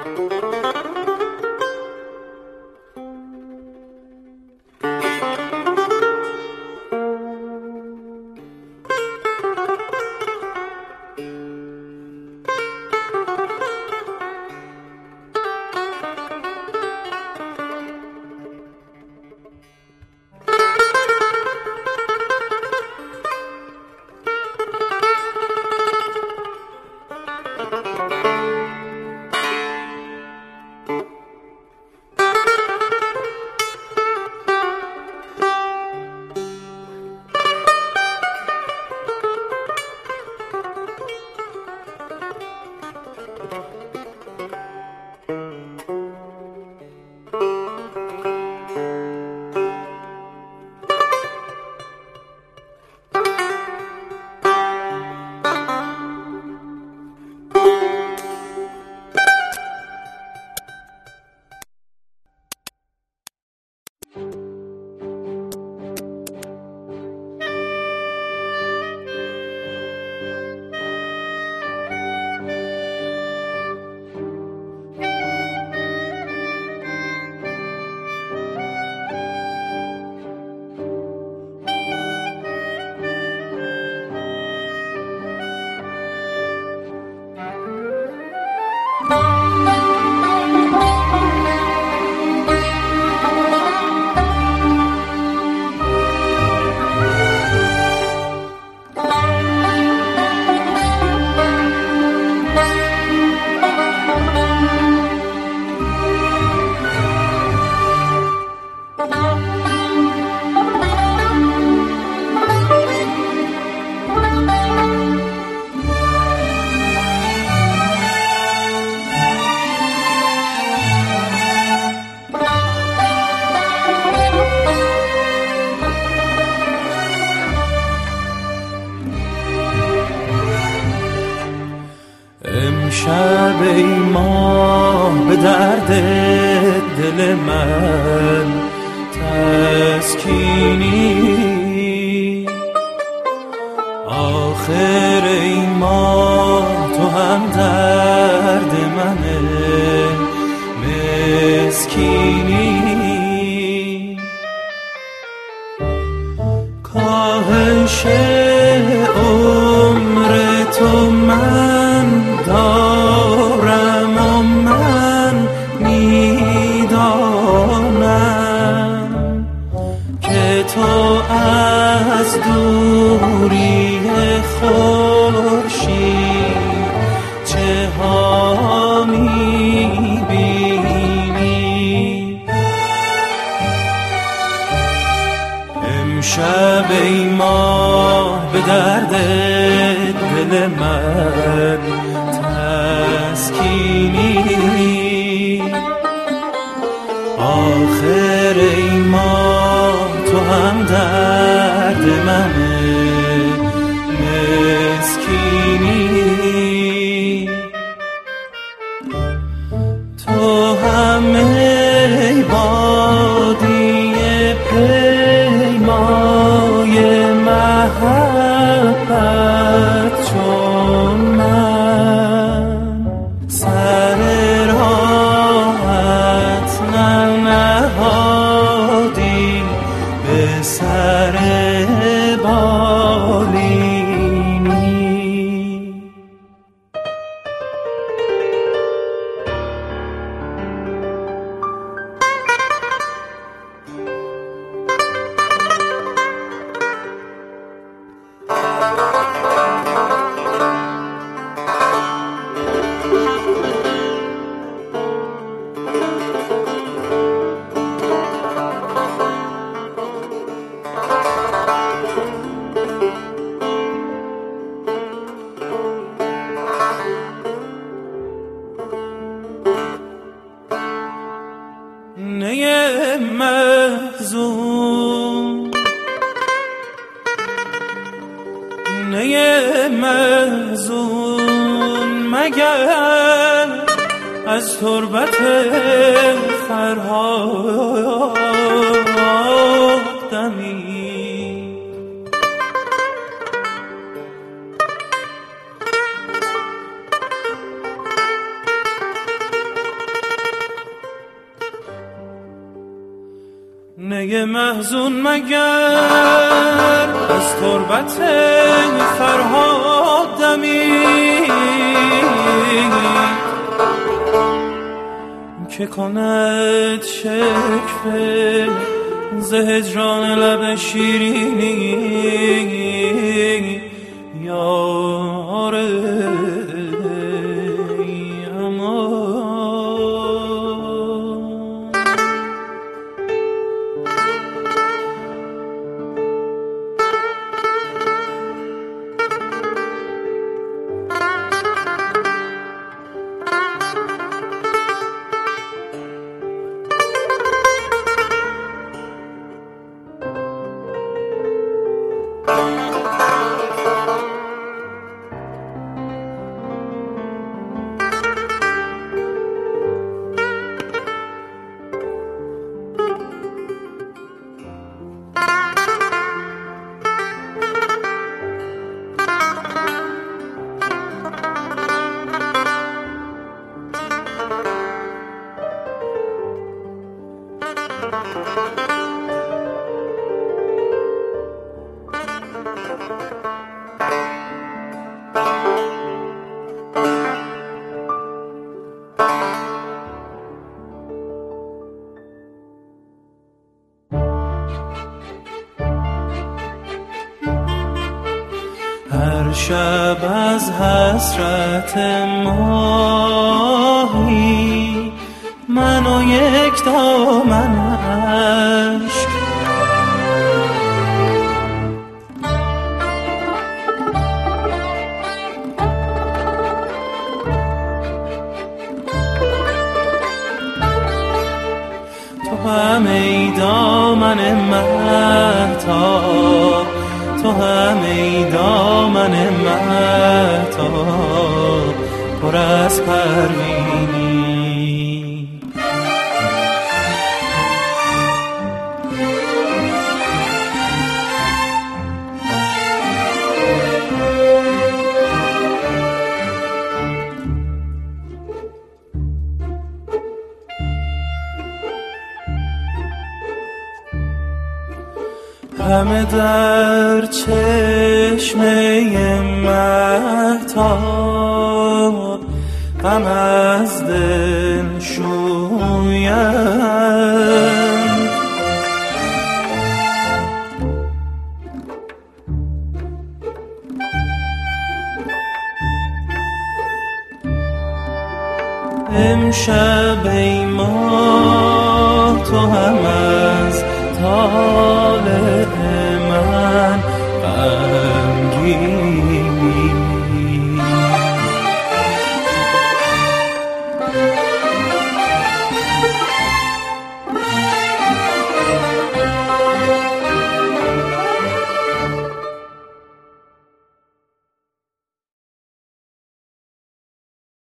امشب ای ماه به درد دل من تسکینی، آخر ای ماه تو هم درد منه مسکینی. کاهش عمر تو من دارم و من میدانم که تو از دوری خورشید چه ها میبینی. امشب ای ماه به درد دل من تسکینی، آخر ای ماه تو هم درد منه مسکینی. تو هم ای بادی پیمای محبت چون من، سر راحت ننهادی به سر بالینی. نی محزون، نی محزون مگر از تربت فرهاد دمی. نی محزون مگر از تربت فرهاد دمید که کند شکوه ز هجران لب شیرینی یار هر شب از حسرت ماهی من و یک دامن اشک تو هم ای دامن مهتاب تو هم ای دامن مهتاب پر از پروینی همه در چشمه مهتاب غم از دل شویند امشب ای ماه تو هم از طالع من